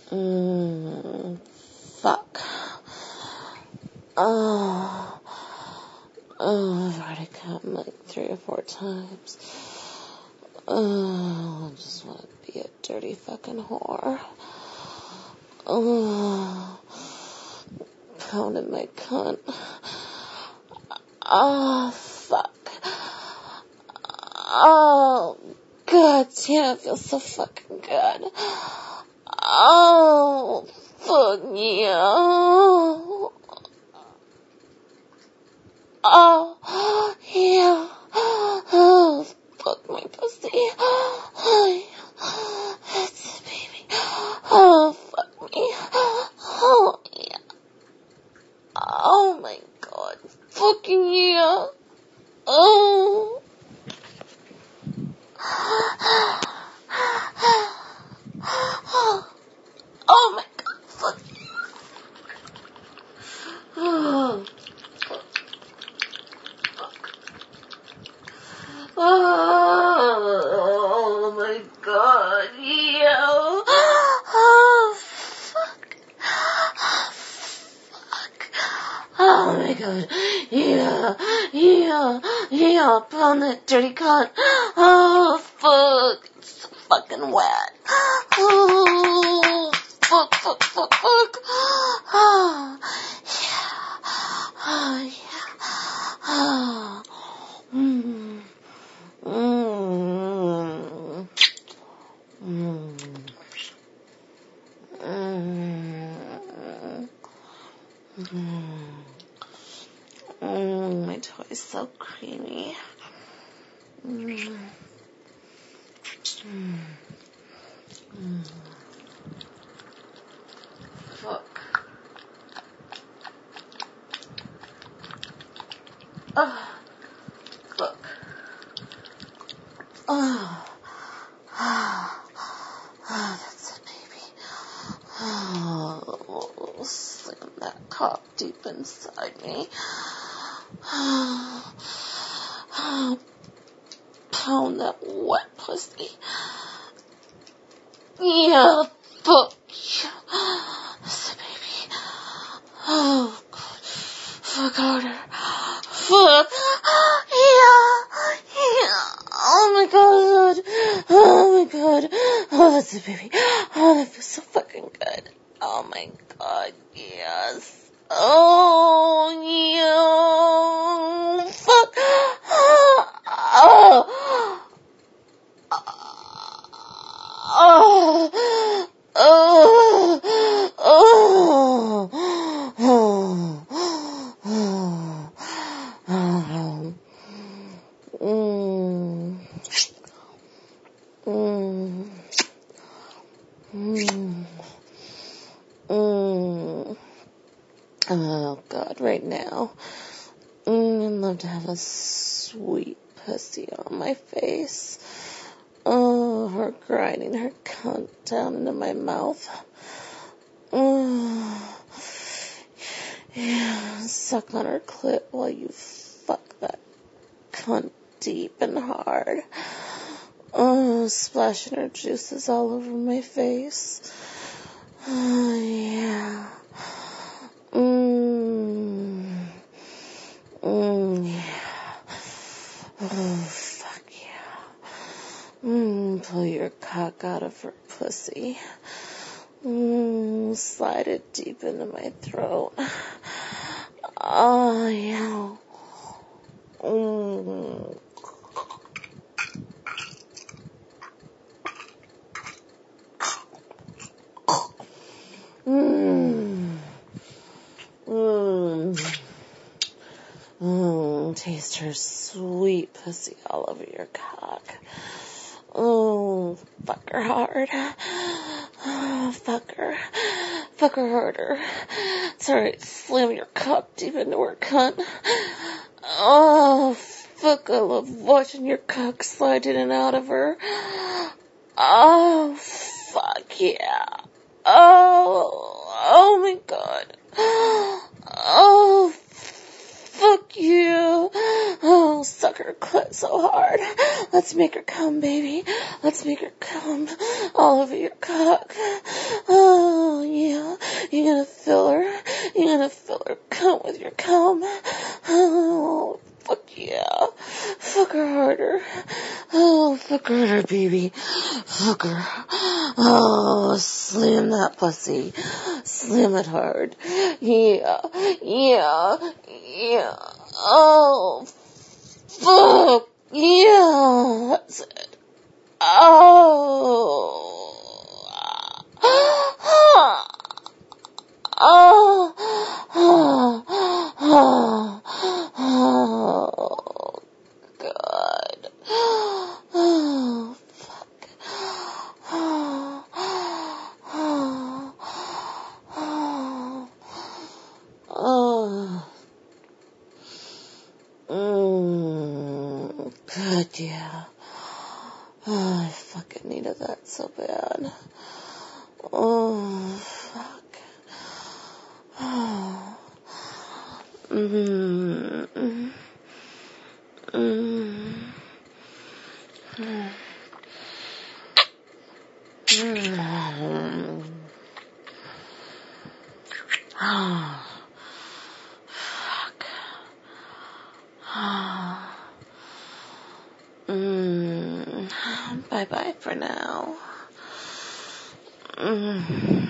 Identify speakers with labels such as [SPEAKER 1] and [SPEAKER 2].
[SPEAKER 1] Fuck. Oh, I've already come like 3 or 4 times. Oh, I just want to be a dirty fucking whore. Oh, pounding my cunt. Oh, fuck. Oh, god damn, it feels so fucking good. Oh, fuck yeah. Oh, yeah. Oh, fuck my pussy. Oh, that's it, baby. Oh, fuck me. Oh, yeah. Oh, my God. Fucking yeah. Oh. Oh, my God. Fuck you. Oh. Oh my god, yo. Oh, fuck. Oh, fuck. Oh my god. Yeah, pound that dirty cunt. Oh, fuck. It's so fucking wet. Oh, fuck. Oh, yeah. Oh, yeah. Oh. My toy's so creamy. Fuck. Oh, fuck. Oh, that's it, baby. Oh, slam that cock deep inside me. Pound that wet pussy. Yeah, fuck yeah. That's it, baby. Oh, God. Fuck harder. Fuck. Yeah. Oh my god. Oh, that's it, baby. Oh, that feels so fucking good. Oh my god, yes. Oh, yeah. Fuck. Oh god, right now. I'd love to have a sweet pussy on my face. Oh, her grinding her cunt down into my mouth. Oh, yeah, suck on her clit while you fuck that cunt deep and hard. Oh, splashing her juices all over my face. Oh, yeah. Yeah. Oh, fuck yeah. Pull your cock out of her pussy. Slide it deep into my throat. Oh, yeah. Taste her sweet pussy all over your cock. Oh, fuck her hard. Oh, fuck her. Fuck her harder. It's alright, slam your cock deep into her cunt. Oh, fuck, I love watching your cock slide in and out of her. Oh, fuck yeah. Oh my god. Oh, fuck you. Oh, suck fuck her clit so hard. Let's make her come, baby. Let's make her come all over your cock. Oh, yeah. You're gonna fill her. You're gonna fill her cum with your cum. Oh, fuck yeah. Fuck her harder. Oh, fuck her harder, baby. Fuck her. Oh, slam that pussy. Slam it hard. Yeah. Yeah. Yeah. Oh, fuck. Yeah. That's it. Oh. Oh. Oh. Oh. Oh. God. Oh, fuck. Oh. Oh. Oh. God, yeah. Oh, I fucking needed that so bad. Oh, fuck. Oh. Mm-hmm. Mm-hmm. Mm-hmm. Oh. Fuck. Oh. Bye-bye for now.